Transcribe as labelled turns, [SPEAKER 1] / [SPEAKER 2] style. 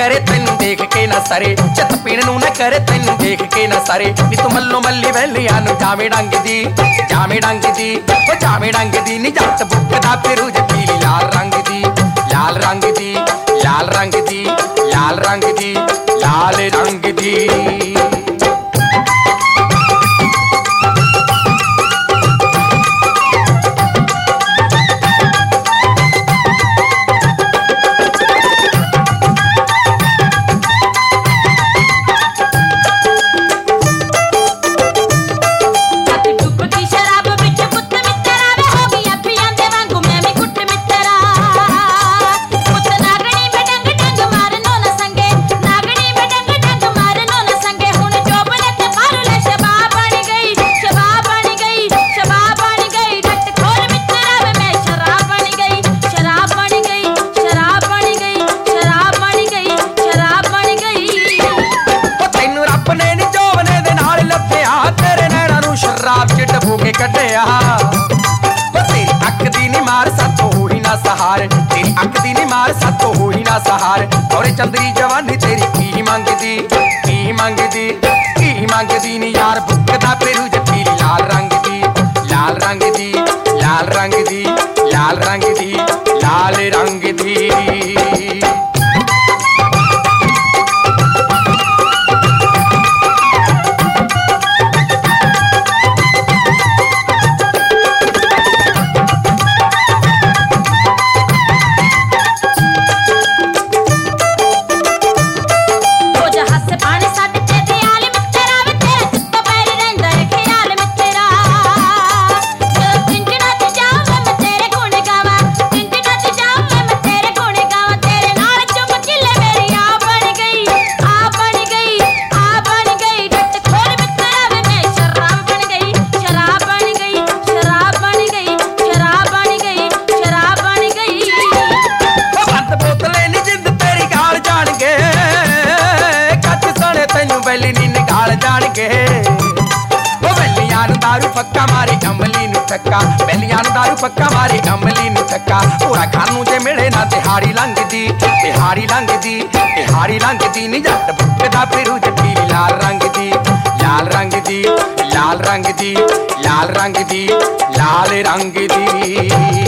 [SPEAKER 1] करे तेनू देख के ना सरे, चित पीण नू ना करे तेनू देख के ना सरे। नी तू मल्लो मल्ली वैलियां नू जावे डंग दी, जावे डंग दी, ओ जावे डंग दी। नी जट बुकदा फिरू जे पीली लाल रंग दी, लाल रंग दी, लाल रंग दी, लाल रंग दी, लाल रंग दी। तेरी अख दी नी मार साथों होई ना सहार, तेरी अख दी नी मार साथों होई ना सहार। और चंदरी जवानी तेरी की मंगदी, की मंगदी, की मंगदी। नी यार बुकदा फिरू जे पीली लाल रंग दी, लाल रंग दी, लाल रंग दी, लाल रंग दी, लाल रंग दी। दारू पक्का मारे अमली नू थक्का, बैलियां दारू पक्का मारे अमली नू थक्का। पूरा खानू जे मिले ना तिहाड़ी लंघदी, तिहाड़ी लंघदी, तिहाड़ी लंघदी। नी जट बुकदा फिरू जे पीली लाल रंग दी, लाल रंग दी, लाल रंग दी, लाल रंग दी, लाल रंग दी।